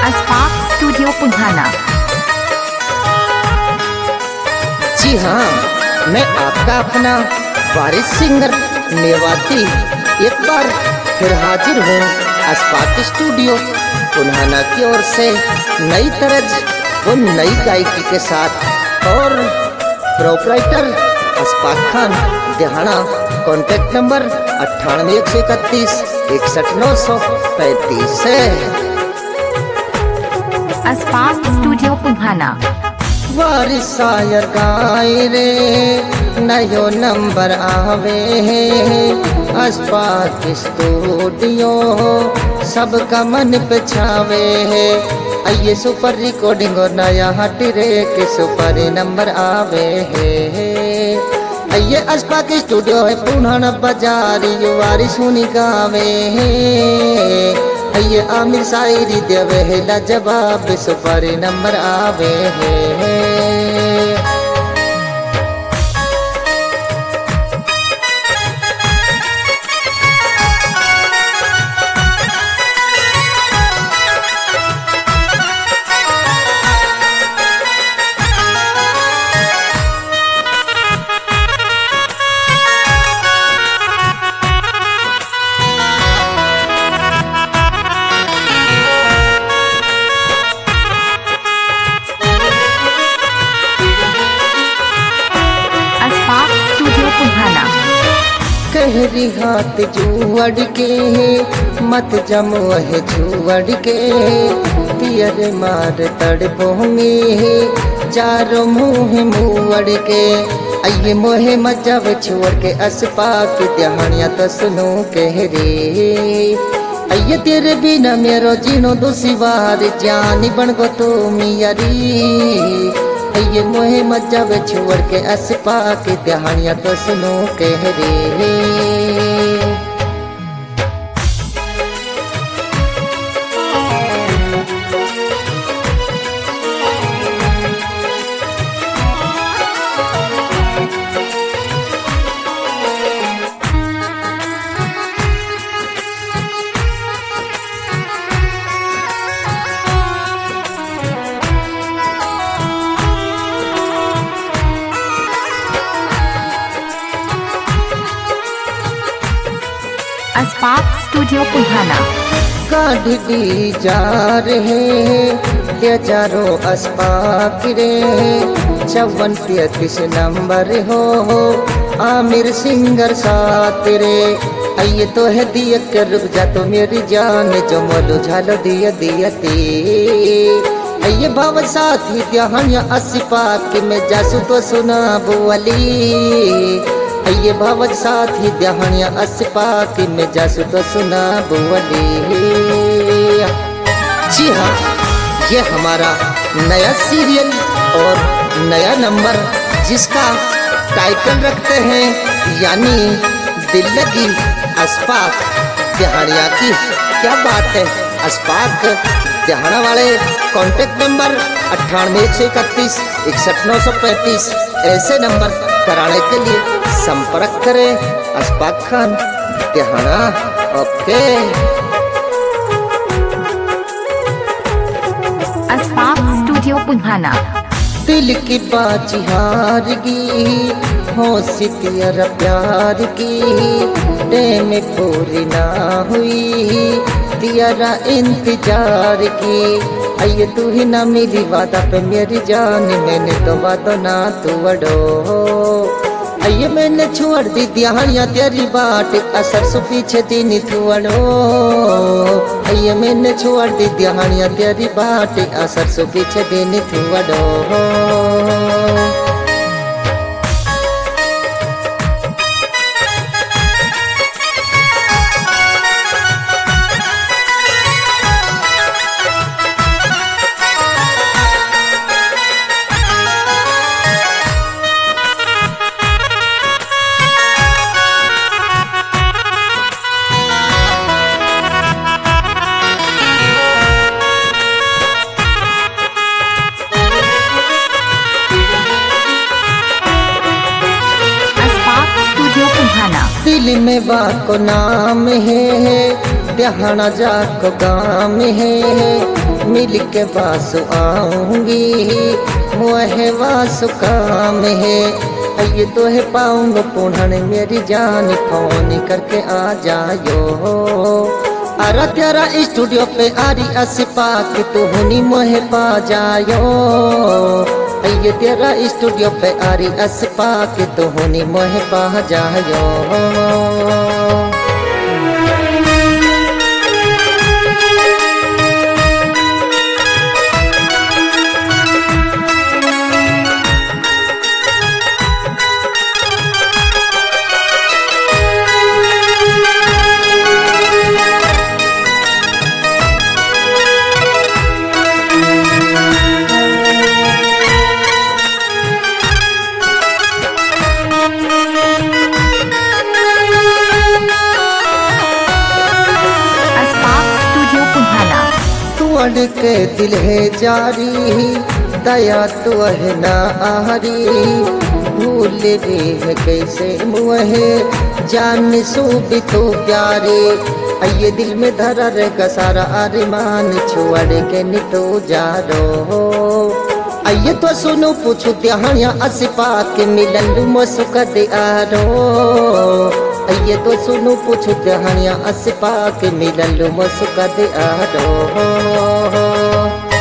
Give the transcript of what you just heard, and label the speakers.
Speaker 1: अस्पाक studio पुधाना।
Speaker 2: जी हाँ, मैं आपका अपना वारिस सिंगर मेवाती एक बार फिर हाजिर हूँ अस्पाक स्टूडियो पुधाना की ओर से नई तरज व नई गायकी के साथ और प्रोपराइटर अस्पाक खान देहाना। कॉन्टैक्ट नंबर 98 131 61 935 है।
Speaker 1: अस्पाक स्टूडियो पुधाना।
Speaker 2: वारिस शायर गाय रे नयो नंबर आवे है अस्पाक स्टूडियो सबका मन पे छावे है। आइए सुपर रिकॉर्डिंग और नया हट रे के सुपर नंबर आवे है। आइए अस्पाक स्टूडियो है पुधाना बाजार युवारी सुनी गावे है। आइए आमिर शायरी देवे है लाजवाब सुपर नंबर आवे है। कहरी हाथ जुअड़ के मत जमो है जुअड़ के पियर मार तड़पोंगे चारों मुँह मुँह के। आइए मोहे मजब छोड़ के अस्पाक दहानिया तो सुनो कहरे। आइए तेरे बिना मेरो जीनो दुसिवार जानी बन गो तो मियारी। ये मोहे मजब छोड़ के अस्पाक दहानिया तो सुनो कहरे।
Speaker 1: अस्पाक स्टूडियो पुधाना।
Speaker 2: काढ़ दी जा रहे हजारों अस्पाक रे 54 नंबर हो आमिर सिंगर साथ रे। आइए तो है दिया के रुक जा तो मेरी जान जो मोलू झालो दिया दियती। आइए भाव साथी दहानिया अस्पाक में जासू तो सुना बुअली। ये भवज साथी दहानिया अस्पाक में जासू तो सुना बुअली। जी हाँ, ये हमारा नया सीरियल और नया नंबर जिसका टाइटल रखते हैं यानी दिल लगी अस्पाक दहानिया की। क्या बात है, अस्पाक दहाना वाले कॉन्टैक्ट नंबर 98 131 61 935 ऐसे नंबर कराने के लिए संपर्क करें अस्पाक खान दहाना। ओके।
Speaker 1: अस्पाक स्टूडियो पुधाना।
Speaker 2: दिल की बाजी हार गई हो सितियर प्यार की टेम पूरी ना हुई तियारा इंतजार की। आइए तू ही ना मिली वादा पे मेरी जान मैंने तो वादा ना तू अड़ो। आइए मैंने छोड़ दी दहानिया तेरी बाट असर सु पीछे दिन तू अड़ो। आइए मैंने छोड़ दी दहानिया तेरी बाट असर सु पीछे दिन तू अड़ो। दिल में बाको नाम है दहाना जाको गाम है मिल के पास आऊंगी मुहे वासु काम है ये तो है पाऊंगा पुनः मेरी जान फोन करके आ जायो अरा तेरा स्टूडियो पे आरी असपा के तू हुनी मोहे पा जायो ये तेरा स्टूडियो पे आरी असपा के तू हुनी मोहे पा जायो अड़ के दिल है जारी दया तो है ना आरी भूल रे है कैसे मुहे जान सो भी तो प्यारे ये दिल में धरा रहेगा सारा अरमान छोड़ के नितो जा रो ये तो सुनो पूछो त्याहनिया असपा के मिलन मसुक दे आरो ये तो सुनो पूछो त्याहनिया असपा के मिलन मसुक दे आरो